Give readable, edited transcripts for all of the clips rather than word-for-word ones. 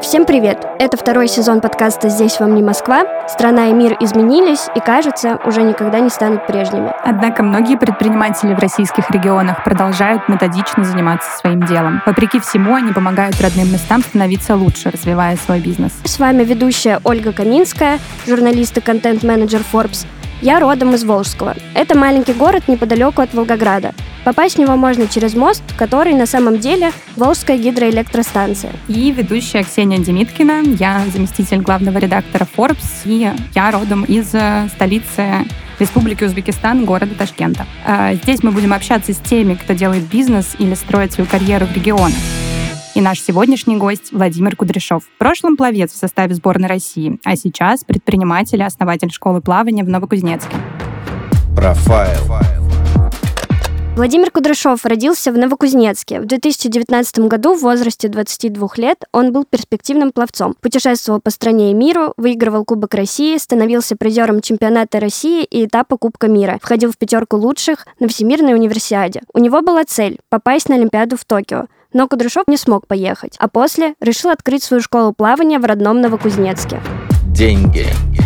Всем привет! Это второй сезон подкаста «Здесь вам не Москва». Страна и мир изменились и, кажется, уже никогда не станут прежними. Однако многие предприниматели в российских регионах продолжают методично заниматься своим делом. Вопреки всему, они помогают родным местам становиться лучше, развивая свой бизнес. С вами ведущая Ольга Каминская, журналист и контент-менеджер Forbes. Я родом из Волжского. Это маленький город неподалеку от Волгограда. Попасть в него можно через мост, который на самом деле Волжская гидроэлектростанция. И ведущая Ксения Демиткина. Я заместитель главного редактора Forbes, и я родом из столицы Республики Узбекистан, города Ташкента. Здесь мы будем общаться с теми, кто делает бизнес или строит свою карьеру в регионах. И наш сегодняшний гость Владимир Кудряшов. В прошлом пловец в составе сборной России, а сейчас предприниматель и основатель школы плавания в Новокузнецке. Профайл. Владимир Кудряшов родился в Новокузнецке. В 2019 году в возрасте 22 лет он был перспективным пловцом. Путешествовал по стране и миру, выигрывал Кубок России, становился призером чемпионата России и этапа Кубка мира. Входил в 5 лучших на Всемирной универсиаде. У него была цель – попасть на Олимпиаду в Токио. Но Кудряшов не смог поехать, а после решил открыть свою школу плавания в родном Новокузнецке. Деньги.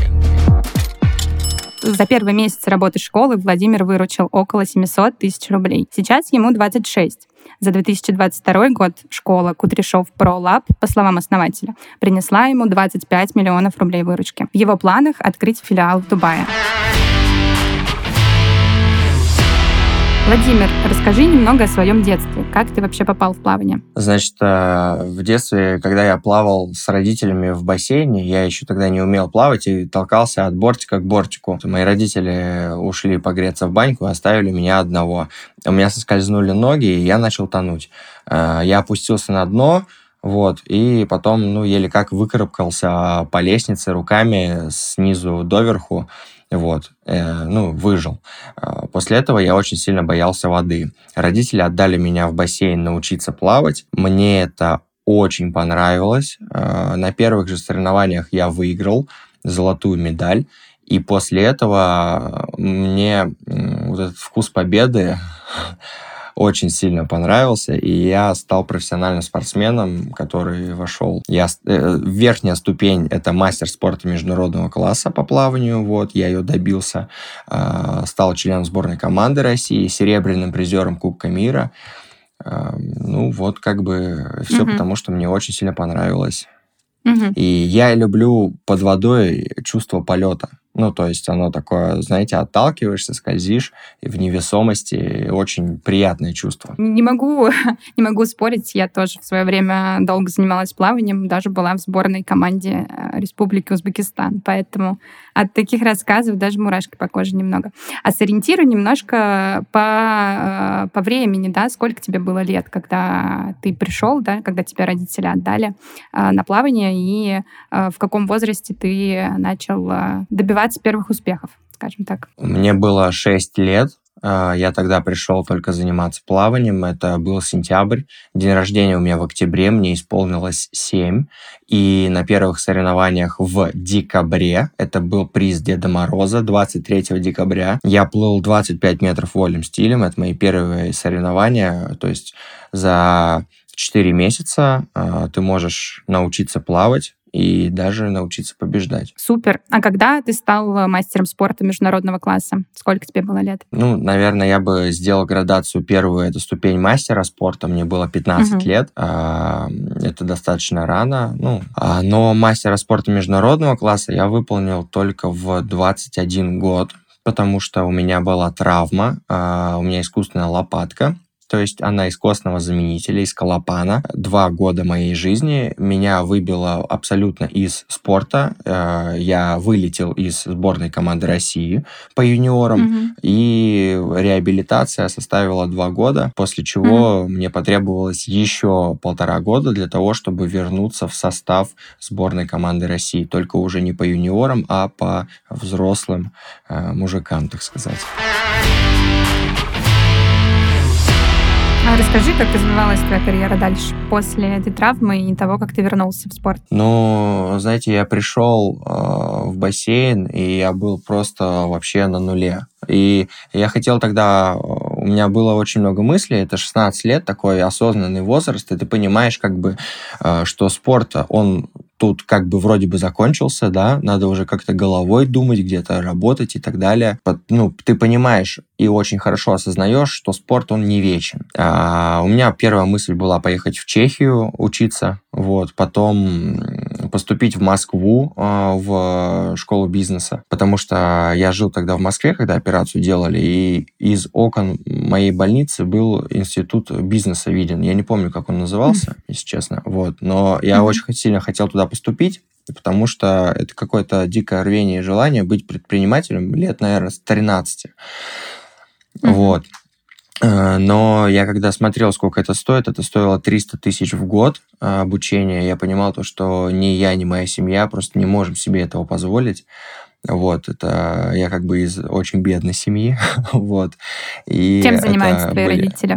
За первый месяц работы школы Владимир выручил около 700 тысяч рублей. Сейчас ему 26. За 2022 год школа Кудряшов Pro Lab, по словам основателя, принесла ему 25 миллионов рублей выручки. В его планах открыть филиал в Дубае. Владимир, расскажи немного о своем детстве. Как ты вообще попал в плавание? Значит, в детстве, когда я плавал с родителями в бассейне, я еще тогда не умел плавать и толкался от бортика к бортику. Мои родители ушли погреться в баньку и оставили меня одного. У меня соскользнули ноги, и я начал тонуть. Я опустился на дно, и потом, еле как выкарабкался по лестнице руками снизу доверху. Выжил. После этого я очень сильно боялся воды. Родители отдали меня в бассейн научиться плавать. Мне это очень понравилось. На первых же соревнованиях я выиграл золотую медаль. И после этого мне этот вкус победы очень сильно понравился, и я стал профессиональным спортсменом, который вошел. Верхняя ступень — это мастер спорта международного класса по плаванию, я ее добился. Стал членом сборной команды России, серебряным призером Кубка мира. Все потому, что мне очень сильно понравилось. И я люблю под водой чувство полета. Оно такое, отталкиваешься, скользишь, и в невесомости очень приятное чувство. Не могу спорить, я тоже в свое время долго занималась плаванием, даже была в сборной команде Республики Узбекистан, поэтому от таких рассказов даже мурашки по коже немного. А сориентируй немножко по времени, да, сколько тебе было лет, когда ты пришел, да, когда тебя родители отдали на плавание, и в каком возрасте ты начал добиваться первых успехов, скажем так. Мне было 6 лет. Я тогда пришел только заниматься плаванием. Это был сентябрь. День рождения у меня в октябре. Мне исполнилось 7. И на первых соревнованиях в декабре, это был приз Деда Мороза, 23 декабря, я плыл 25 метров вольным стилем. Это мои первые соревнования. То есть за 4 месяца ты можешь научиться плавать и даже научиться побеждать. Супер. А когда ты стал мастером спорта международного класса? Сколько тебе было лет? Наверное, я бы сделал градацию первую, это ступень мастера спорта. Мне было 15 лет. Это достаточно рано. Но мастера спорта международного класса я выполнил только в 21 год, потому что у меня была травма, у меня искусственная лопатка. То есть она из костного заменителя, из колопана. 2 года моей жизни меня выбило абсолютно из спорта. Я вылетел из сборной команды России по юниорам. И реабилитация составила 2 года, после чего мне потребовалось еще 1,5 года для того, чтобы вернуться в состав сборной команды России. Только уже не по юниорам, а по взрослым мужикам, так сказать. А расскажи, как развивалась твоя карьера дальше, после этой травмы и того, как ты вернулся в спорт? Я пришел в бассейн, и я был просто вообще на нуле. И я хотел тогда... У меня было очень много мыслей, это 16 лет, такой осознанный возраст, и ты понимаешь, что спорт, он тут как бы вроде бы закончился, да, надо уже как-то головой думать, где-то работать и так далее. Ты понимаешь и очень хорошо осознаешь, что спорт, он не вечен. У меня первая мысль была поехать в Чехию учиться, потом поступить в Москву в школу бизнеса, потому что я жил тогда в Москве, когда операцию делали, и из окон моей больницы был институт бизнеса виден. Я не помню, как он назывался, если честно, но я очень сильно хотел туда поступить, потому что это какое-то дикое рвение и желание быть предпринимателем лет, наверное, с 13. Но я когда смотрел, сколько это стоило 300 тысяч в год обучения, я понимал то, что ни я, ни моя семья просто не можем себе этого позволить. Это я как бы из очень бедной семьи. И чем занимаются твои родители?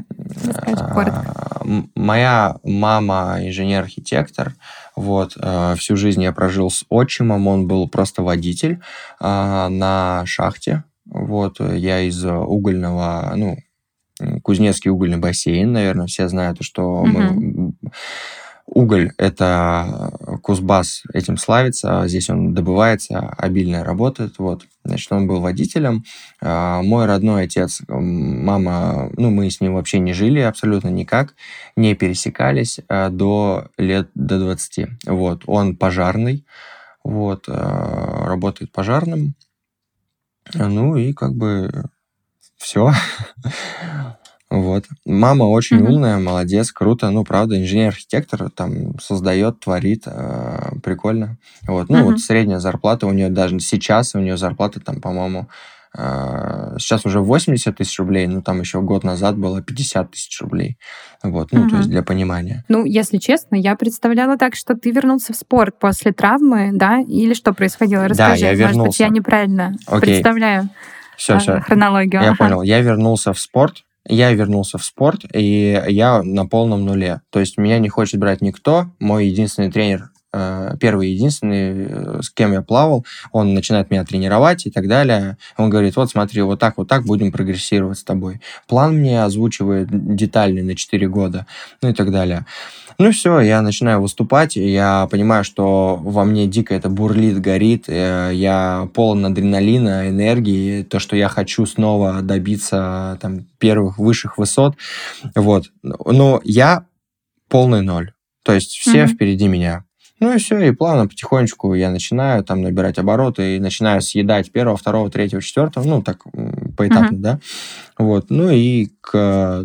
Моя мама инженер-архитектор. Всю жизнь я прожил с отчимом, он был просто водитель на шахте. Я из угольного, Кузнецкий угольный бассейн, наверное, все знают, что уголь — это Кузбасс этим славится, здесь он добывается, обильно работает, Значит, он был водителем. Мой родной отец, мама, мы с ним вообще не жили абсолютно никак, не пересекались до 20. Он пожарный, работает пожарным, и как бы все. Мама очень умная, молодец, круто. Правда, инженер-архитектор там создает, творит, прикольно. Средняя зарплата у нее даже сейчас, у нее зарплата там, по-моему, сейчас уже 80 тысяч рублей, там еще год назад было 50 тысяч рублей. То есть для понимания. Если честно, я представляла так, что ты вернулся в спорт после травмы, да? Или что происходило? Расскажи, да, я вернулся. Может быть, я неправильно представляю хронологию. Я понял. Я вернулся в спорт, и я на полном нуле. То есть меня не хочет брать никто. Мой единственный тренер, первый и единственный, с кем я плавал, он начинает меня тренировать и так далее. Он говорит, смотри, вот так будем прогрессировать с тобой. План мне озвучивает детальный на 4 года, и так далее. Все, я начинаю выступать, и я понимаю, что во мне дико это бурлит, горит, я полон адреналина, энергии, то, что я хочу снова добиться там первых высших высот, Но я полный ноль, то есть все впереди меня. И все, и плавно, потихонечку я начинаю там набирать обороты и начинаю съедать 1, 2, 3, 4, так поэтапно, да. И к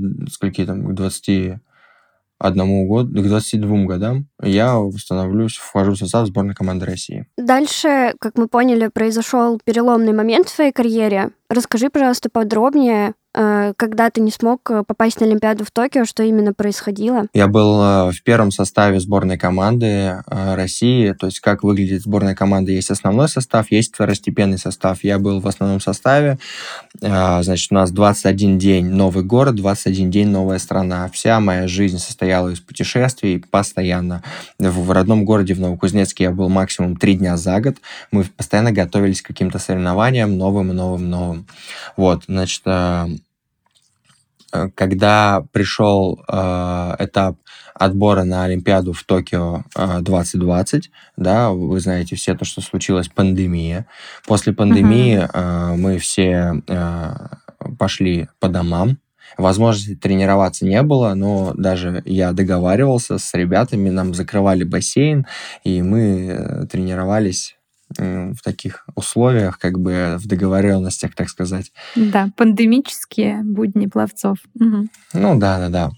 21 году, к 22 годам я вхожу в состав сборной команды России. Дальше, как мы поняли, произошел переломный момент в твоей карьере. Расскажи, пожалуйста, подробнее, когда ты не смог попасть на Олимпиаду в Токио, что именно происходило? Я был в первом составе сборной команды России. То есть как выглядит сборная команда? Есть основной состав, есть второстепенный состав. Я был в основном составе. Значит, у нас 21 день новый город, 21 день новая страна. Вся моя жизнь состояла из путешествий постоянно. В родном городе, в Новокузнецке, я был максимум 3 дня за год. Мы постоянно готовились к каким-то соревнованиям новым. Значит, когда пришел этап отбора на Олимпиаду в Токио 2020, да, вы знаете все то, что случилась пандемия. После пандемии мы все пошли по домам. Возможности тренироваться не было, но даже я договаривался с ребятами, нам закрывали бассейн, и мы тренировались в таких условиях, как бы в договоренностях, так сказать. Да, пандемические будни пловцов. Да.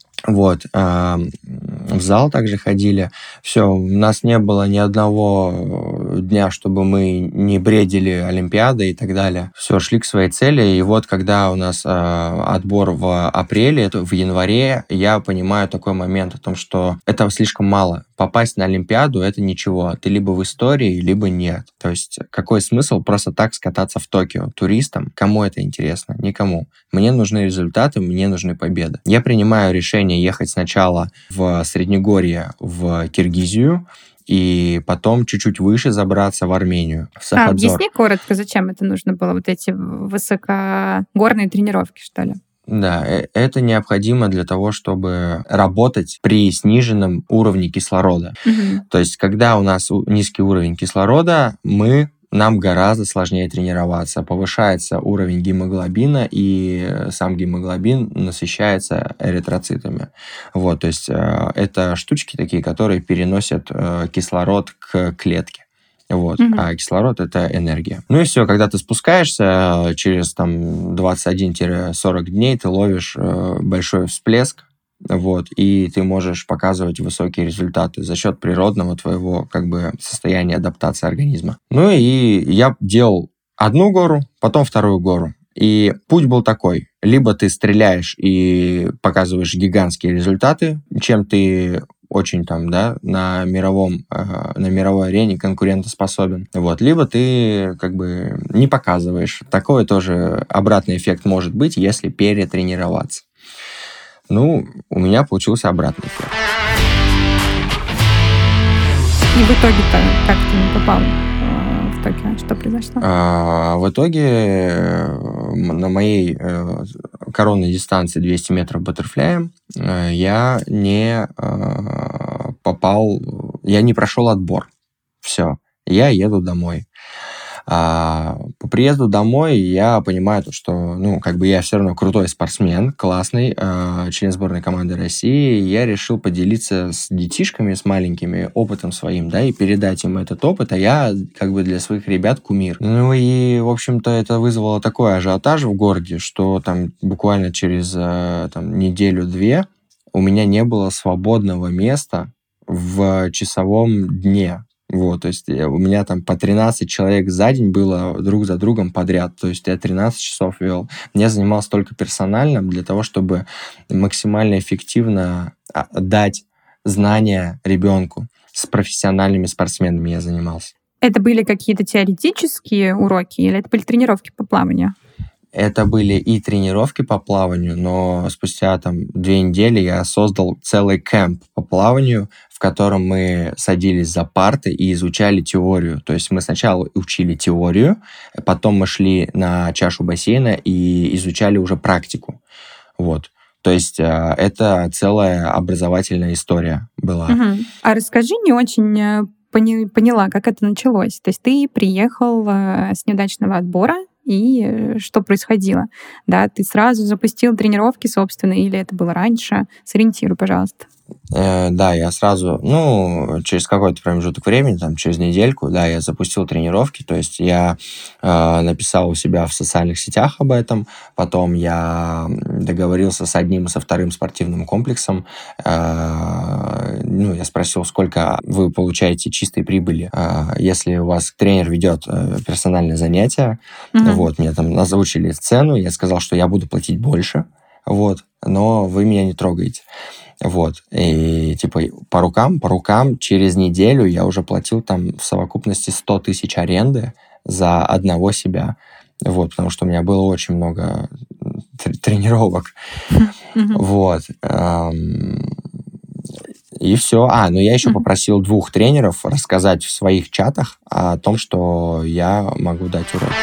В зал также ходили. Все, у нас не было ни одного дня, чтобы мы не бредили Олимпиадой и так далее. Все, шли к своей цели. И когда у нас отбор в апреле, в январе, я понимаю такой момент о том, что этого слишком мало. Попасть на Олимпиаду — это ничего. Ты либо в истории, либо нет. То есть какой смысл просто так скататься в Токио туристам? Кому это интересно? Никому. Мне нужны результаты, мне нужны победы. Я принимаю решение ехать сначала в Среднегорье, в Киргизию, и потом чуть-чуть выше забраться в Армению, в Сахадзор. Объясни коротко, зачем это нужно было, вот эти высокогорные тренировки, что ли? Да, это необходимо для того, чтобы работать при сниженном уровне кислорода. То есть, когда у нас низкий уровень кислорода, нам гораздо сложнее тренироваться. Повышается уровень гемоглобина, и сам гемоглобин насыщается эритроцитами. Вот, то есть это штучки такие, которые переносят кислород к клетке. Вот. А кислород — это энергия. Ну и все, когда ты спускаешься, через 21-40 дней ты ловишь большой всплеск, вот, и ты можешь показывать высокие результаты за счет природного твоего состояния адаптации организма. Ну и я делал одну гору, потом вторую гору. И путь был такой. Либо ты стреляешь и показываешь гигантские результаты, чем ты очень на мировой арене конкурентоспособен. Вот. Либо ты не показываешь. Такой тоже обратный эффект может быть, если перетренироваться. Ну, у меня получился обратный эффект. И в итоге-то как ты не попал в Токио? Что произошло? В итоге на моей коронной дистанции 200 метров баттерфляем я не прошел отбор. Все, я еду домой. По приезду домой я понимаю, что я все равно крутой спортсмен, классный, член сборной команды России. Я решил поделиться с детишками, с маленькими, опытом своим, и передать им этот опыт, а я для своих ребят кумир. Ну и, в общем-то, это вызвало такой ажиотаж в городе, что буквально через неделю-две у меня не было свободного места в часовом дне. Вот, то есть у меня по 13 человек за день было друг за другом подряд. То есть я 13 часов вел. Я занимался только персональным для того, чтобы максимально эффективно дать знания ребенку. С профессиональными спортсменами я занимался. Это были какие-то теоретические уроки или это были тренировки по плаванию? Это были и тренировки по плаванию, но спустя 2 недели я создал целый кэмп по плаванию, в котором мы садились за парты и изучали теорию. То есть мы сначала учили теорию, потом мы шли на чашу бассейна и изучали уже практику. Вот. То есть это целая образовательная история была. А расскажи, не очень поняла, как это началось. То есть ты приехал с неудачного отбора, и что происходило? Да, ты сразу запустил тренировки собственные, или это было раньше? Сориентируй, пожалуйста. Да, я сразу, через какой-то промежуток времени, через недельку, я запустил тренировки, то есть я написал у себя в социальных сетях об этом, потом я договорился с одним и со вторым спортивным комплексом, я спросил, сколько вы получаете чистой прибыли, если у вас тренер ведет персональное занятие, вот, мне озвучили цену, я сказал, что я буду платить больше, вот, но вы меня не трогаете. Вот, и по рукам через неделю я уже платил в совокупности 100 тысяч аренды за одного себя. Вот, потому что у меня было очень много тренировок. Вот. И все. Но я еще попросил 2 тренеров рассказать в своих чатах о том, что я могу дать урок.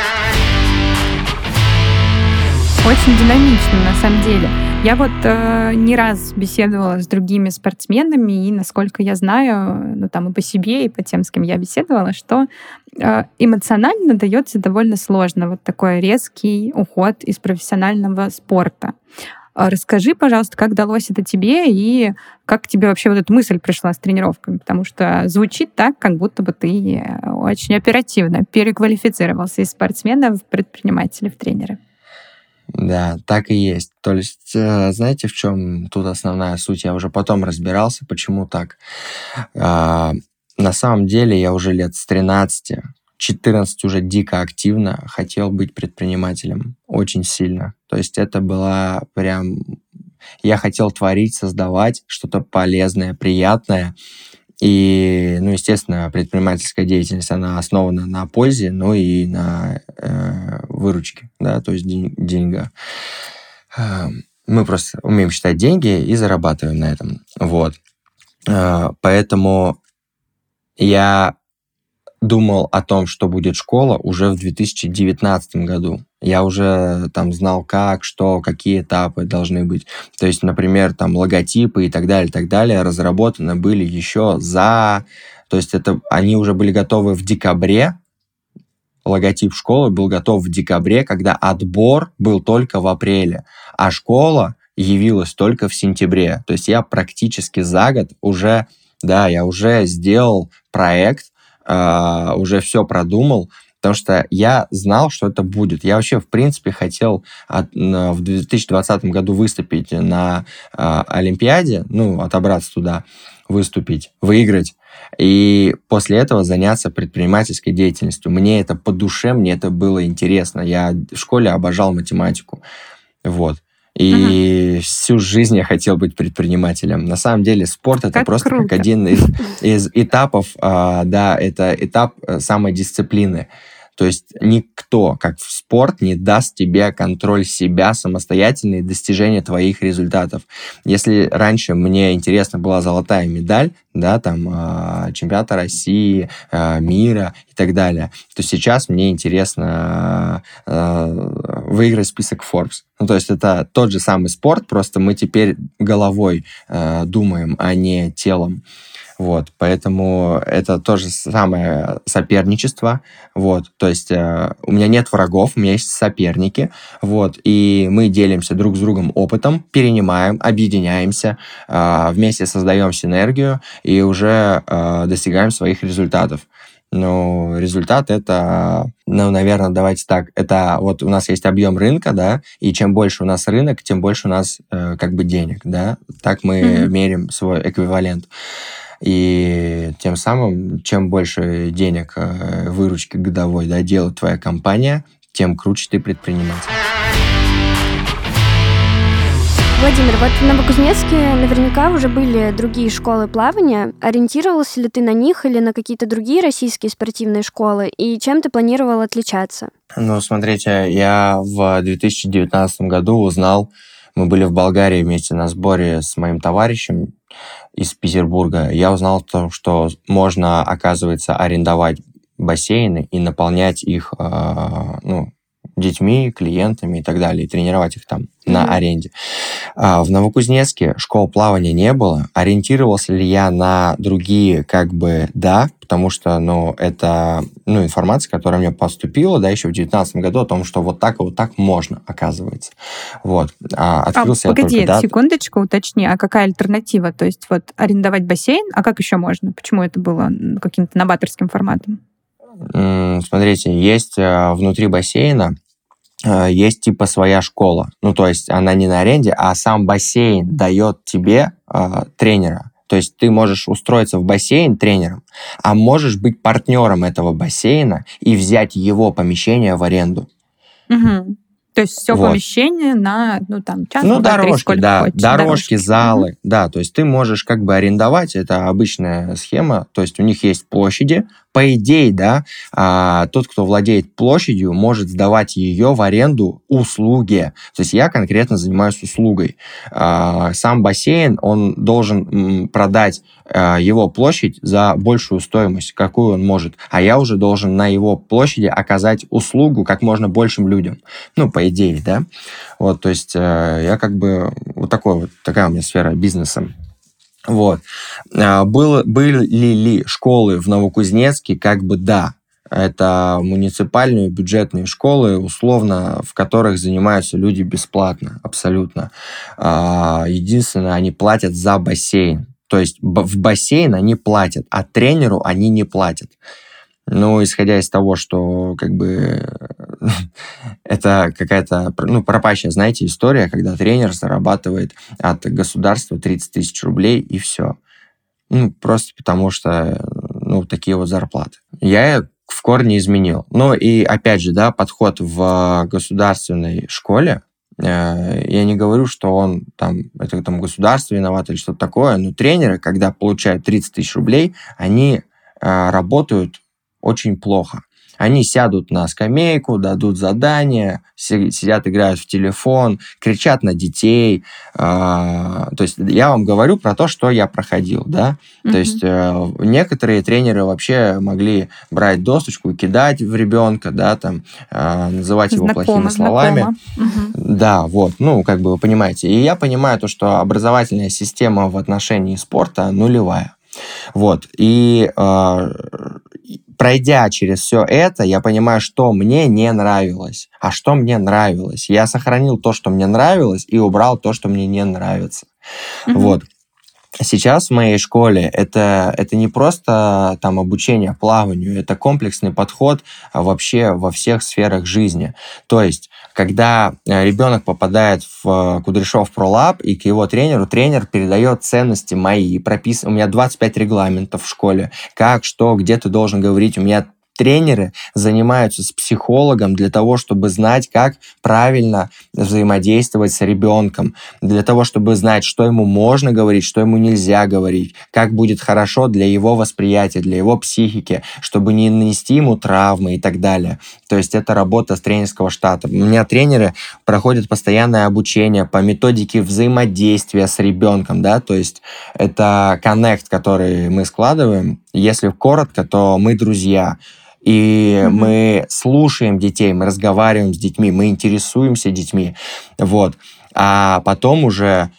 Очень динамично, на самом деле. Я не раз беседовала с другими спортсменами, и, насколько я знаю, и по себе, и по тем, с кем я беседовала, что эмоционально дается довольно сложно такой резкий уход из профессионального спорта. Расскажи, пожалуйста, как далось это тебе, и как тебе вообще эта мысль пришла с тренировками? Потому что звучит так, как будто бы ты очень оперативно переквалифицировался из спортсмена в предпринимателя, в тренера. Да, так и есть. То есть, знаете, в чем тут основная суть? Я уже потом разбирался, почему так. На самом деле я уже лет с 13, 14 уже дико активно хотел быть предпринимателем. Очень сильно. То есть это была прям... Я хотел творить, создавать что-то полезное, приятное. И, естественно, предпринимательская деятельность, она основана на пользе, но и на выручке, да, то есть деньгах. Мы просто умеем считать деньги и зарабатываем на этом. Вот. Поэтому я думал о том, что будет школа уже в 2019 году. Я уже там знал, как, что, какие этапы должны быть. То есть, например, там логотипы и так далее разработаны были еще за... То есть это они уже были готовы в декабре. Логотип школы был готов в декабре, когда отбор был только в апреле, а школа явилась только в сентябре. То есть я практически за год уже, да, я уже сделал проект, уже все продумал, потому что я знал, что это будет. Я вообще, в принципе, хотел в 2020 году выступить на Олимпиаде, отобраться туда, выступить, выиграть, и после этого заняться предпринимательской деятельностью. Мне это по душе, мне это было интересно. Я в школе обожал математику. Вот. И всю жизнь я хотел быть предпринимателем. На самом деле спорт это просто круто. Как один из этапов, это этап самодисциплины. То есть никто, как в спорт, не даст тебе контроль себя, самостоятельные достижения твоих результатов. Если раньше мне интересна была золотая медаль, да, там, чемпионата России, мира и так далее, то сейчас мне интересно выиграть список Forbes. То есть это тот же самый спорт, просто мы теперь головой думаем, а не телом. Вот, поэтому это то же самое соперничество, вот, то есть у меня нет врагов, у меня есть соперники, вот, и мы делимся друг с другом опытом, перенимаем, объединяемся, вместе создаем синергию и уже достигаем своих результатов. Результат это, наверное, давайте так, это вот у нас есть объем рынка, да, и чем больше у нас рынок, тем больше у нас денег, да, так мы меряем свой эквивалент. И тем самым, чем больше денег, выручки годовой, да, делает твоя компания, тем круче ты предприниматель. Владимир, вот в Новокузнецке наверняка уже были другие школы плавания. Ориентировался ли ты на них или на какие-то другие российские спортивные школы? И чем ты планировал отличаться? Смотрите, я в 2019 году узнал, мы были в Болгарии вместе на сборе с моим товарищем из Петербурга. Я узнал, что можно, оказывается, арендовать бассейны и наполнять их детьми, клиентами и так далее, и тренировать их там на аренде. В Новокузнецке школ плавания не было. Ориентировался ли я на другие? Да, потому что, это, информация, которая мне поступила, да, еще в 2019 году о том, что вот так можно, оказывается. Вот. Открылся погоди, только, секундочку, уточни, а какая альтернатива? То есть вот арендовать бассейн, а как еще можно? Почему это было каким-то новаторским форматом? Смотрите, есть внутри бассейна есть типа своя школа. То есть она не на аренде, а сам бассейн дает тебе тренера. То есть ты можешь устроиться в бассейн тренером, а можешь быть партнером этого бассейна и взять его помещение в аренду. Угу. То есть все помещение на, час, дорожки, да, хочешь, дорожки, залы, да, то есть ты можешь арендовать, это обычная схема, то есть у них есть площади, по идее, да, тот, кто владеет площадью, может сдавать ее в аренду услуги, то есть я конкретно занимаюсь услугой. Сам бассейн, он должен продать его площадь за большую стоимость, какую он может, а я уже должен на его площади оказать услугу как можно большим людям, по идее, да, вот, то есть я такая у меня сфера бизнеса. Вот. Были ли школы в Новокузнецке? Да. Это муниципальные бюджетные школы, условно, в которых занимаются люди бесплатно, абсолютно. Единственное, они платят за бассейн. То есть в бассейн они платят, а тренеру они не платят. Исходя из того, что это какая-то пропащая, знаете, история, когда тренер зарабатывает от государства 30 тысяч рублей и все. Просто потому что, такие вот зарплаты. Я в корне изменил. И опять же, да, подход в государственной школе, я не говорю, что это государство виновато или что-то такое, но тренеры, когда получают 30 тысяч рублей, они работают очень плохо. Они сядут на скамейку, дадут задание, сидят, играют в телефон, кричат на детей. То есть я вам говорю про то, что я проходил, да. То есть некоторые тренеры вообще могли брать досточку и кидать в ребенка, да, там, называть его плохими словами. Да, вот, ну, как бы вы понимаете. И я понимаю то, что образовательная система в отношении спорта нулевая. Вот, и пройдя через все это, я понимаю, что мне не нравилось, а что мне нравилось. Я сохранил то, что мне нравилось, и убрал то, что мне не нравится. Вот. Сейчас в моей школе это не просто там обучение плаванию, это комплексный подход вообще во всех сферах жизни. То есть, когда ребенок попадает в Кудряшов ProLab и к его тренеру, тренер передает ценности мои, у меня 25 регламентов в школе, как, что, где ты должен говорить, у меня тренеры занимаются с психологом для того, чтобы знать, как правильно взаимодействовать с ребенком, для того, чтобы знать, что ему можно говорить, что ему нельзя говорить, как будет хорошо для его восприятия, для его психики, чтобы не нанести ему травмы и так далее. То есть это работа с тренерского штата. У меня тренеры проходят постоянное обучение по методике взаимодействия с ребенком, да, то есть это коннект, который мы складываем. Если коротко, то мы друзья. И мы слушаем детей, мы разговариваем с детьми, мы интересуемся детьми. Вот. А потом уже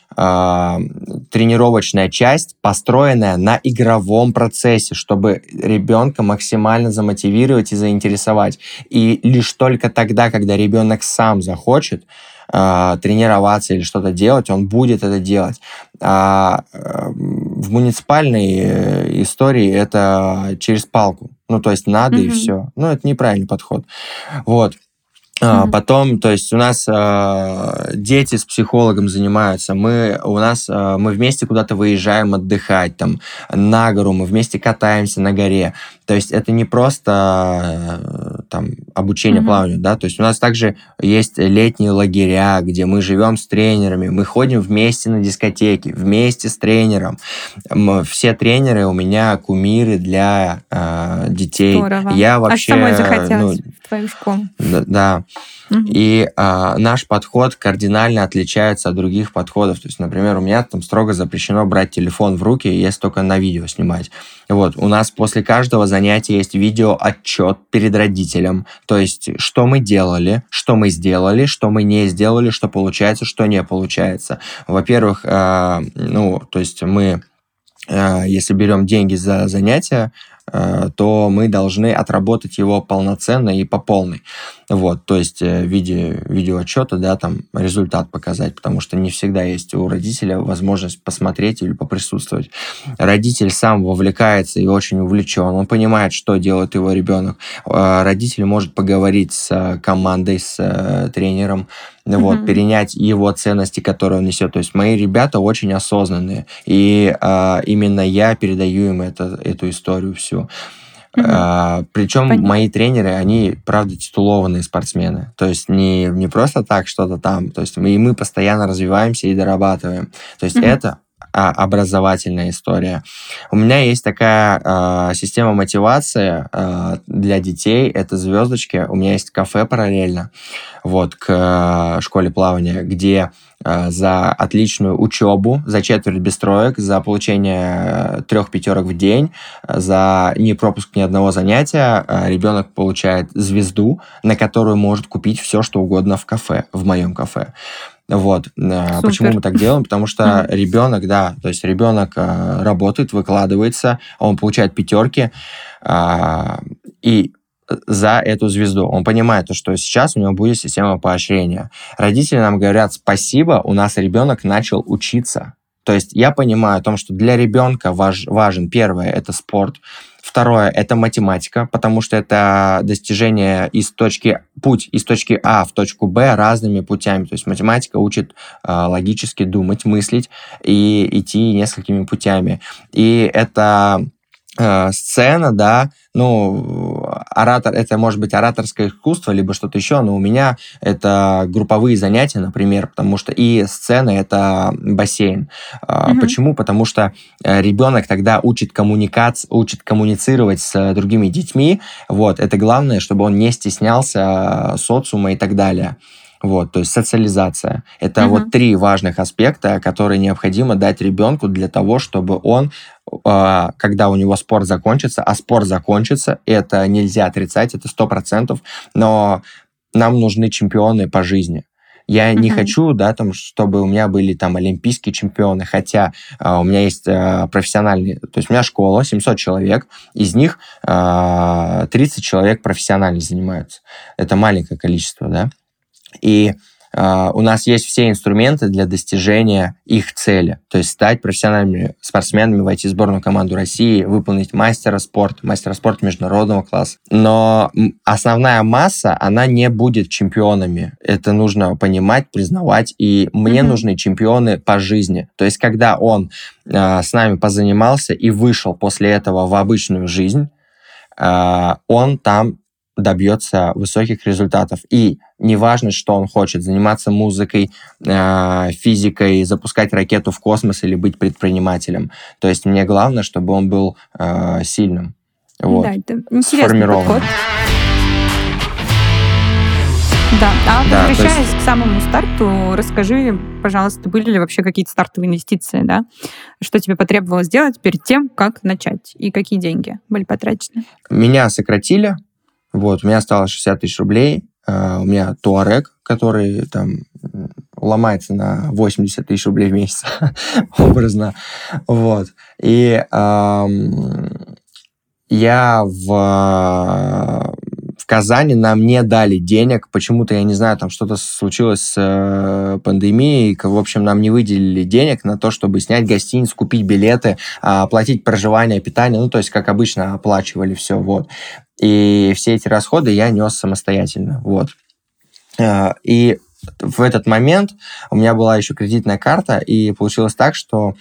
тренировочная часть, построенная на игровом процессе, чтобы ребенка максимально замотивировать и заинтересовать. И лишь только тогда, когда ребенок сам захочет тренироваться или что-то делать, он будет это делать. А в муниципальной истории это через палку. Ну, то есть надо и все. Ну, это неправильный подход. Вот. Потом, то есть у нас дети с психологом занимаются, мы вместе куда-то выезжаем отдыхать, там, на гору, мы вместе катаемся на горе. То есть это не просто там, обучение плаванию, да, то есть у нас также есть летние лагеря, где мы живем с тренерами, мы ходим вместе на дискотеки, вместе с тренером. Все тренеры у меня кумиры для детей. Здорово. Я вообще, самой захотелось в твою школу. Да. И наш подход кардинально отличается от других подходов. То есть, например, у меня там строго запрещено брать телефон в руки, если только на видео снимать. Вот. У нас после каждого занятия есть видеоотчет перед родителем. То есть, что мы делали, что мы сделали, что мы не сделали, что получается, что не получается. Во-первых, то есть мы, если берем деньги за занятия, то мы должны отработать его полноценно и по полной. Вот, то есть в виде видеоотчета, да, там результат показать, потому что не всегда есть у родителя возможность посмотреть или поприсутствовать. Родитель сам вовлекается и очень увлечен, он понимает, что делает его ребенок. Родитель может поговорить с командой, с тренером, вот, перенять его ценности, которые он несет. То есть мои ребята очень осознанные, и именно я передаю им эту историю всю. Причем мои тренеры, они, правда, титулованные спортсмены. То есть не просто так что-то там. То есть мы постоянно развиваемся и дорабатываем. То есть это образовательная история. У меня есть такая система мотивации для детей. Это звездочки. У меня есть кафе параллельно вот, к школе плавания, где за отличную учебу, за четверть без троек, за получение 3 пятерок в день, за непропуск ни одного занятия ребенок получает звезду, на которую может купить все, что угодно в кафе, в моем кафе. Вот. Почему мы так делаем? Потому что ребенок, да, то есть ребенок работает, выкладывается, он получает пятерки, и за эту звезду. Он понимает, что сейчас у него будет система поощрения. Родители нам говорят: спасибо, у нас ребенок начал учиться. То есть я понимаю о том, что для ребенка важен, первое, это спорт, второе, это математика, потому что это достижение путь из точки А в точку Б разными путями. То есть математика учит логически думать, мыслить и идти несколькими путями. И это сцена, да, оратор, это может быть ораторское искусство, либо что-то еще, но у меня это групповые занятия, например, потому что и сцена — это бассейн. Почему? Потому что ребенок тогда учит коммуницировать с другими детьми. Вот. Это главное, чтобы он не стеснялся социума и так далее. Вот, то есть социализация. Это вот 3 важных аспекта, которые необходимо дать ребенку для того, чтобы он, когда у него спорт закончится, а спорт закончится, это нельзя отрицать, это 100%, но нам нужны чемпионы по жизни. Я не хочу, да, там, чтобы у меня были там олимпийские чемпионы, хотя у меня есть профессиональные, то есть у меня школа, 700 человек, из них 30 человек профессионально занимаются. Это маленькое количество, да. И у нас есть все инструменты для достижения их цели. То есть стать профессиональными спортсменами, войти в сборную команду России, выполнить мастера спорта международного класса. Но основная масса, она не будет чемпионами. Это нужно понимать, признавать. И мне нужны чемпионы по жизни. То есть когда он с нами позанимался и вышел после этого в обычную жизнь, он там добьется высоких результатов. И неважно, что он хочет, заниматься музыкой, физикой, запускать ракету в космос или быть предпринимателем. То есть мне главное, чтобы он был сильным. Вот. Да, это интересный подход. Да, возвращаясь к самому старту, расскажи, пожалуйста, были ли вообще какие-то стартовые инвестиции, да? Что тебе потребовалось сделать перед тем, как начать? И какие деньги были потрачены? Меня сократили. Вот, у меня осталось 60 тысяч рублей. У меня Туарек, который там ломается на 80 тысяч рублей в месяц, образно. Вот. И я в Казани, нам не дали денег. Почему-то, я не знаю, там что-то случилось с пандемией. В общем, нам не выделили денег на то, чтобы снять гостиницу, купить билеты, оплатить проживание, питание. Ну, то есть, как обычно, оплачивали все. Вот. И все эти расходы я нес самостоятельно. Вот. И в этот момент у меня была еще кредитная карта, и получилось так, что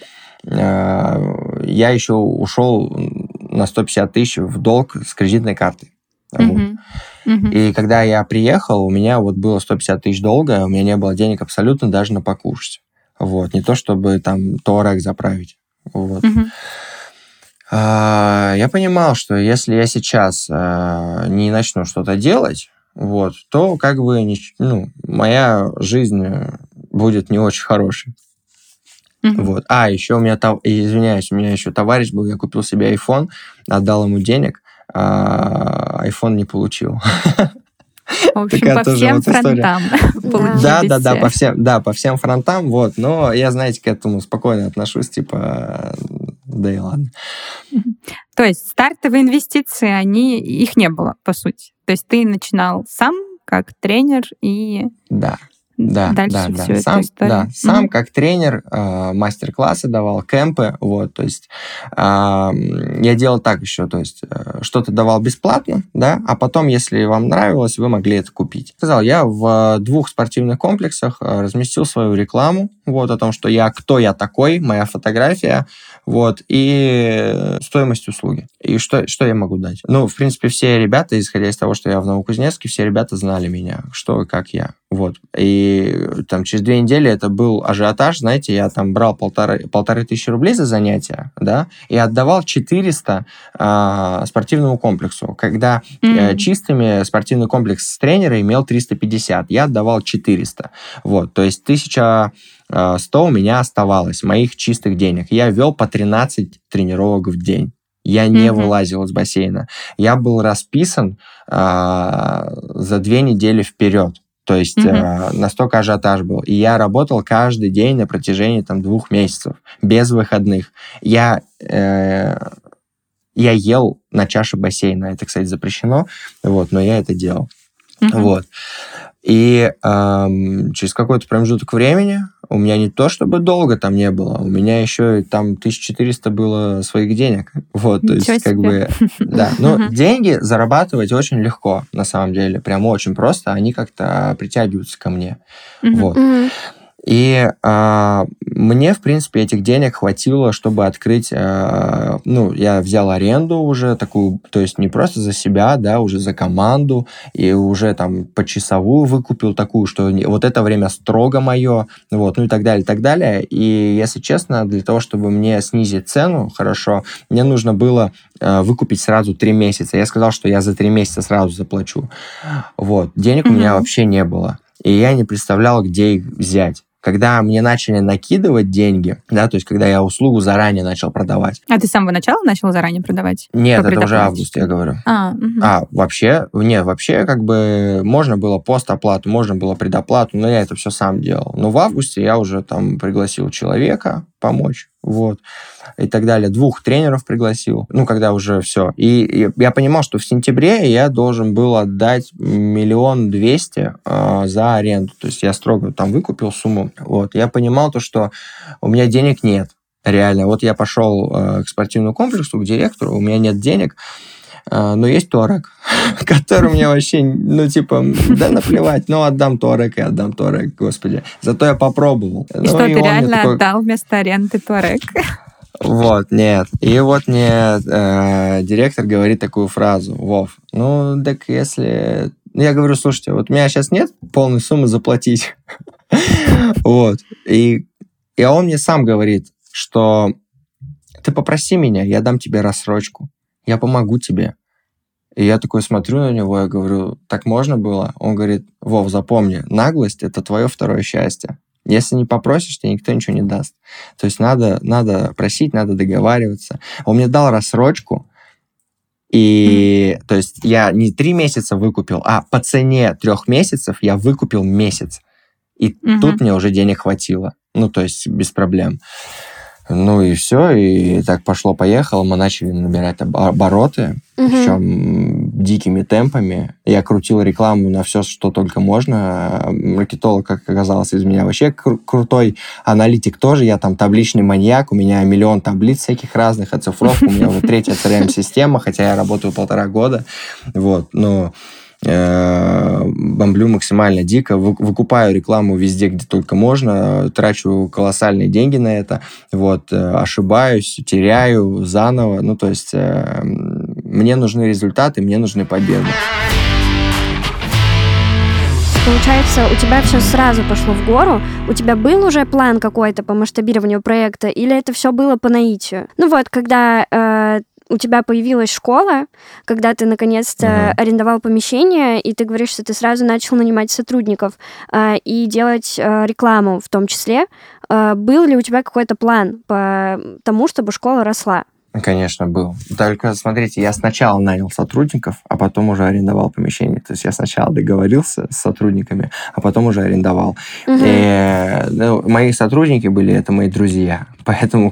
я еще ушел на 150 тысяч в долг с кредитной картой. Вот. И когда я приехал, у меня вот было 150 тысяч долга, у меня не было денег абсолютно даже на покушать. Вот. Не то, чтобы там Туарек заправить. Вот. Я понимал, что если я сейчас не начну что-то делать, вот, то как бы моя жизнь будет не очень хорошей. Вот. Еще у меня, извиняюсь, у меня еще товарищ был, я купил себе iPhone, отдал ему денег, iPhone не получил. В общем, по всем фронтам. Да, по всем фронтам, вот. Но я, знаете, к этому спокойно отношусь, типа, да и ладно. То есть стартовые инвестиции, их не было, по сути. То есть ты начинал сам, как тренер, и... Дальше всю эту историю. Сам как тренер мастер-классы давал, кемпы, вот, то есть я делал так еще, то есть что-то давал бесплатно, да, а потом, если вам нравилось, вы могли это купить. Сказал, я в 2 спортивных комплексах разместил свою рекламу, вот, о том, что кто я такой, моя фотография, вот, и стоимость услуги. И что я могу дать? Ну, в принципе, все ребята, исходя из того, что я в Новокузнецке, все ребята знали меня, что и как я. Вот. И там через 2 недели это был ажиотаж, знаете, я там брал 1500 рублей за занятия, да, и отдавал 400 спортивному комплексу. Когда чистыми спортивный комплекс с тренера имел 350, я отдавал 400. Вот. То есть 1100 у меня оставалось моих чистых денег. Я вел по 13 тренировок в день. Я не вылазил из бассейна. Я был расписан за 2 недели вперед. То есть настолько ажиотаж был. И я работал каждый день на протяжении 2 месяцев, без выходных. Я ел на чаше бассейна. Это, кстати, запрещено, вот, но я это делал. Вот. И через какой-то промежуток времени у меня не то чтобы долго там не было, у меня еще там 1400 было своих денег. Вот, то есть как бы... Да, но деньги зарабатывать очень легко, на самом деле. Прям очень просто. Они как-то притягиваются ко мне. Вот. И мне, в принципе, этих денег хватило, чтобы открыть... я взял аренду уже такую, то есть не просто за себя, да, уже за команду, и уже там почасовую выкупил такую, что вот это время строго мое, вот, ну и так далее, и так далее. И, если честно, для того, чтобы мне снизить цену, хорошо, мне нужно было выкупить сразу 3 месяца. Я сказал, что я за 3 месяца сразу заплачу. Вот. Денег у меня вообще не было. И я не представлял, где их взять. Когда мне начали накидывать деньги, да, то есть когда я услугу заранее начал продавать. А ты с самого начала начал заранее продавать? Нет, это уже август, я говорю. Вообще, как бы можно было постоплату, можно было предоплату, но я это все сам делал. Но в августе я уже там пригласил человека помочь, вот, и так далее. 2 тренеров пригласил, когда уже все. И я понимал, что в сентябре я должен был отдать 1 200 000 за аренду. То есть я строго там выкупил сумму. Вот. Я понимал то, что у меня денег нет. Реально. Вот я пошел к спортивному комплексу, к директору, у меня нет денег, но есть Touareg, который мне вообще, да наплевать, отдам Touareg, господи. Зато я попробовал. И что, ты реально отдал вместо аренды Touareg? Вот, нет. И вот мне директор говорит такую фразу: Вов, так если... Я говорю, слушайте, вот у меня сейчас нет полной суммы заплатить. Вот. И он мне сам говорит, что ты попроси меня, я дам тебе рассрочку, я помогу тебе. И я такой смотрю на него, я говорю, так можно было? Он говорит, Вов, запомни, наглость — это твое второе счастье. Если не попросишь, тебе никто ничего не даст. То есть надо просить, надо договариваться. Он мне дал рассрочку, и то есть я не 3 месяца выкупил, а по цене 3 месяцев я выкупил месяц. И тут мне уже денег хватило. То есть без проблем. И все, и так пошло-поехало. Мы начали набирать обороты, причем дикими темпами. Я крутил рекламу на все, что только можно. Маркетолог, как оказалось, из меня вообще крутой. Аналитик тоже. Я там табличный маньяк. У меня 1 000 000 таблиц всяких разных, оцифровка. У меня уже 3-я CRM-система, хотя я работаю 1,5 года. Вот, бомблю максимально дико, выкупаю рекламу везде, где только можно, трачу колоссальные деньги на это, вот, ошибаюсь, теряю заново, то есть мне нужны результаты, мне нужны победы. Получается, у тебя все сразу пошло в гору. У тебя был уже план какой-то по масштабированию проекта, или это все было по наитию? Когда у тебя появилась школа, когда ты наконец-то арендовал помещение, и ты говоришь, что ты сразу начал нанимать сотрудников и делать рекламу в том числе. Был ли у тебя какой-то план по тому, чтобы школа росла? Конечно, был. Только, смотрите, я сначала нанял сотрудников, а потом уже арендовал помещение. То есть я сначала договорился с сотрудниками, а потом уже арендовал. И, мои сотрудники были, это мои друзья. Поэтому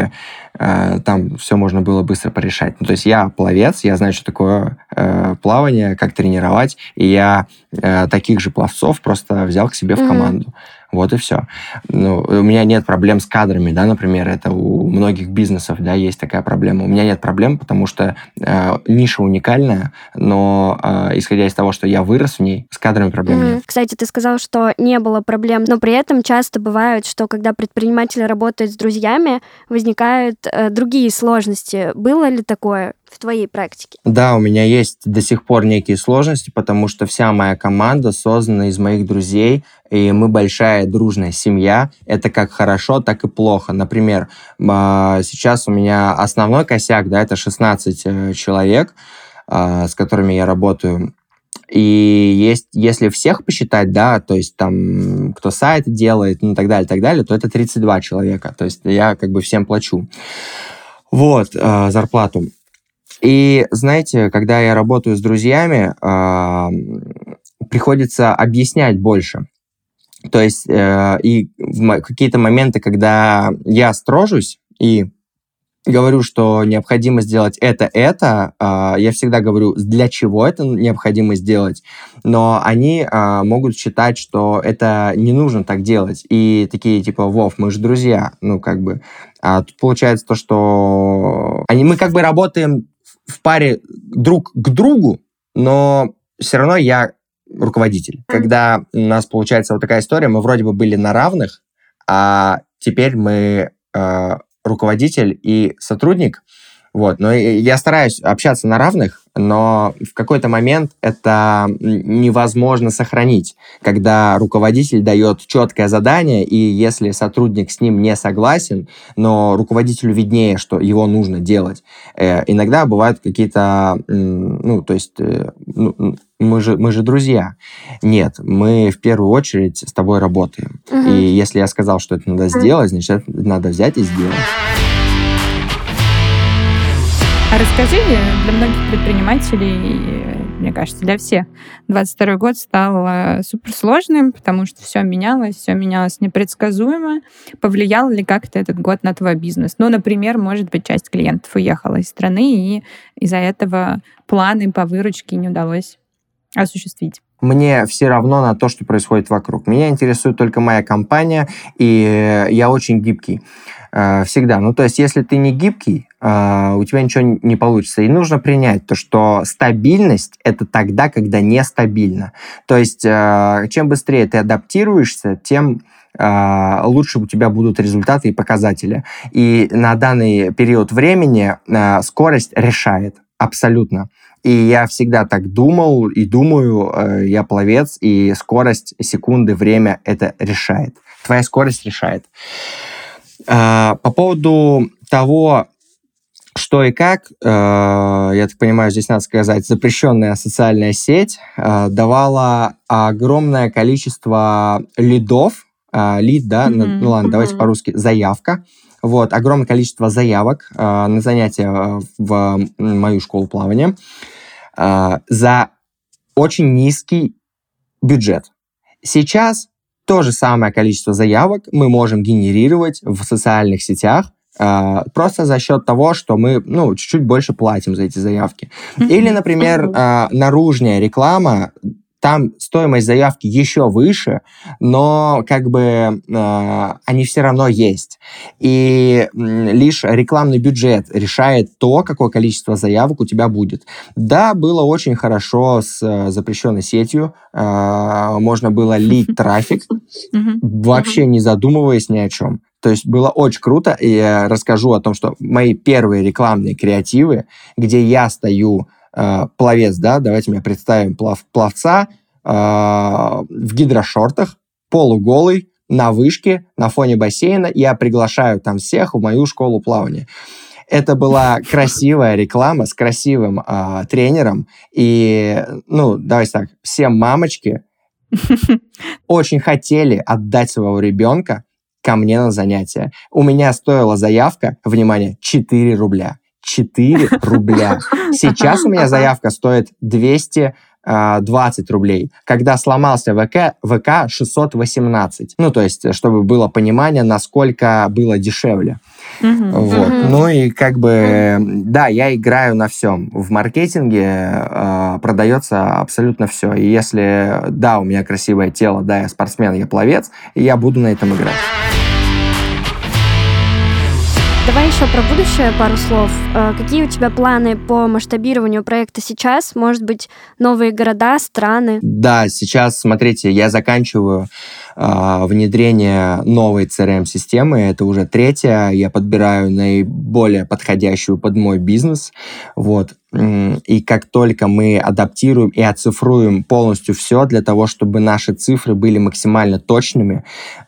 там все можно было быстро порешать. То есть я пловец, я знаю, что такое плавание, как тренировать, и я таких же пловцов просто взял к себе в команду. Вот и все. У меня нет проблем с кадрами, да, например, это у многих бизнесов, да, есть такая проблема. У меня нет проблем, потому что ниша уникальная, но исходя из того, что я вырос в ней, с кадрами проблем нет. Кстати, ты сказал, что не было проблем, но при этом часто бывает, что когда предприниматели работают с друзьями, возникают другие сложности. Было ли такое в твоей практике? Да, у меня есть до сих пор некие сложности, потому что вся моя команда создана из моих друзей, и мы большая дружная семья. Это как хорошо, так и плохо. Например, сейчас у меня основной косяк, да, это 16 человек, с которыми я работаю. И если всех посчитать, да, то есть там, кто сайт делает, так далее, то это 32 человека. То есть я всем плачу. Вот, зарплату. И, знаете, когда я работаю с друзьями, приходится объяснять больше. То есть и в какие-то моменты, когда я строжусь и говорю, что необходимо сделать это, я всегда говорю, для чего это необходимо сделать, но они могут считать, что это не нужно так делать. И такие, Вов, мы же друзья, А тут получается то, что мы работаем в паре друг к другу, но все равно я руководитель. Когда у нас получается вот такая история, мы вроде бы были на равных, а теперь мы руководитель и сотрудник. Вот. Но я стараюсь общаться на равных, но в какой-то момент это невозможно сохранить, когда руководитель дает четкое задание, и если сотрудник с ним не согласен, но руководителю виднее, что его нужно делать, иногда бывают какие-то, мы же друзья. Нет, мы в первую очередь с тобой работаем. И если я сказал, что это надо сделать, значит, это надо взять и сделать. А расскажи, для многих предпринимателей, мне кажется, для всех, 22 год стал суперсложным, потому что все менялось непредсказуемо. Повлиял ли как-то этот год на твой бизнес? Ну, например, может быть, часть клиентов уехала из страны, и из-за этого планы по выручке не удалось осуществить. Мне все равно на то, что происходит вокруг. Меня интересует только моя компания, и я очень гибкий. Всегда. Ну, то есть, если ты не гибкий, у тебя ничего не получится. И нужно принять то, что стабильность – это тогда, когда нестабильно. То есть, чем быстрее ты адаптируешься, тем лучше у тебя будут результаты и показатели. И на данный период времени скорость решает. Абсолютно. И я всегда так думал и думаю, я пловец, и скорость, секунды, время это решает. Твоя скорость решает. По поводу того, что и как, я так понимаю, здесь надо сказать, запрещенная социальная сеть давала огромное количество лидов, ну ладно, давайте по-русски, заявка. Вот, огромное количество заявок на занятия в мою школу плавания за очень низкий бюджет. Сейчас то же самое количество заявок мы можем генерировать в социальных сетях просто за счет того, что мы чуть-чуть больше платим за эти заявки. Или, например, наружная реклама. Там стоимость заявки еще выше, но они все равно есть. И лишь рекламный бюджет решает то, какое количество заявок у тебя будет. Да, было очень хорошо с запрещенной сетью. Можно было лить трафик, вообще не задумываясь ни о чем. То есть было очень круто. И я расскажу о том, что мои первые рекламные креативы, где я стою пловец, да, давайте мы представим пловца в гидрошортах, полуголый, на вышке, на фоне бассейна. Я приглашаю там всех в мою школу плавания. Это была красивая реклама с красивым тренером. И, давайте так, все мамочки очень хотели отдать своего ребенка ко мне на занятия. У меня стоила заявка, внимание, 4 рубля. 4 рубля. Сейчас у меня заявка стоит 220 рублей. Когда сломался ВК 618. То есть, чтобы было понимание, насколько было дешевле. Вот. Ну и да, я играю на всем. В маркетинге продается абсолютно все. И если, да, у меня красивое тело, да, я спортсмен, я пловец, и я буду на этом играть. Давай еще про будущее пару слов. Какие у тебя планы по масштабированию проекта сейчас? Может быть, новые города, страны? Да, сейчас, смотрите, я заканчиваю внедрение новой CRM-системы. Это уже 3-я. Я подбираю наиболее подходящую под мой бизнес. Вот. И как только мы адаптируем и оцифруем полностью все для того, чтобы наши цифры были максимально точными,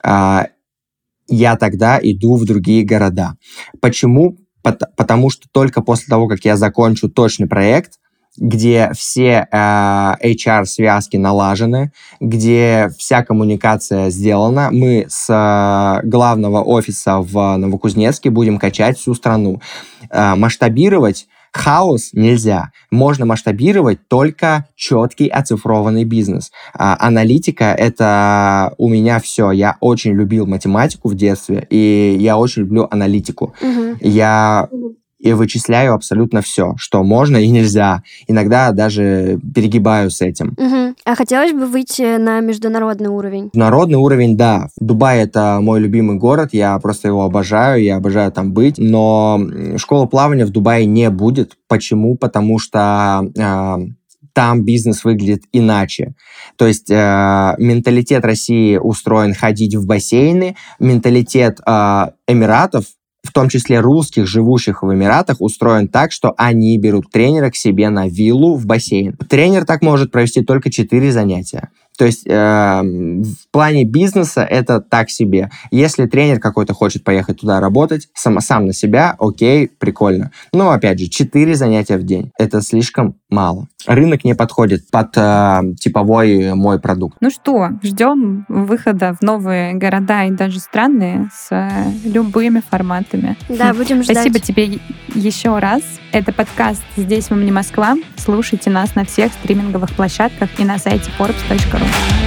я тогда иду в другие города. Почему? Потому что только после того, как я закончу точный проект, где все HR-связки налажены, где вся коммуникация сделана, мы с главного офиса в Новокузнецке будем качать всю страну. Масштабировать хаос нельзя. Можно масштабировать только четкий оцифрованный бизнес. Аналитика — это у меня все. Я очень любил математику в детстве, и я очень люблю аналитику. Я вычисляю абсолютно все, что можно и нельзя. Иногда даже перегибаю с этим. А хотелось бы выйти на международный уровень? Международный уровень, да. Дубай — это мой любимый город, я просто его обожаю, я обожаю там быть. Но школы плавания в Дубае не будет. Почему? Потому что там бизнес выглядит иначе. То есть менталитет России устроен ходить в бассейны, менталитет Эмиратов, в том числе русских, живущих в Эмиратах, устроен так, что они берут тренера к себе на виллу в бассейн. Тренер так может провести только 4 занятия. То есть в плане бизнеса это так себе. Если тренер какой-то хочет поехать туда работать, сам на себя, окей, прикольно. Но, опять же, 4 занятия в день. Это слишком мало. Рынок не подходит под типовой мой продукт. Ну что, ждем выхода в новые города и даже страны с любыми форматами. Да, будем ждать. Спасибо тебе еще раз. Это подкаст «Здесь вам не Москва». Слушайте нас на всех стриминговых площадках и на сайте Forbes.ru.